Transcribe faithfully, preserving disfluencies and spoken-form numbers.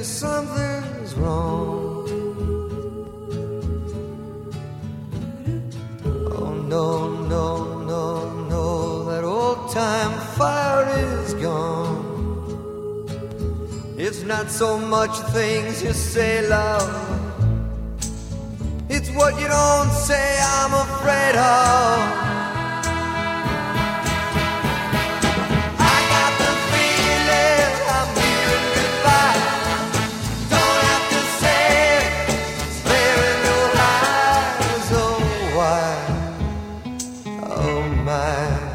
something's wrong. Oh no, no, no, no, that old time fire is gone. It's not so much things you say, love, it's what you don't say I'm afraid of. Oh my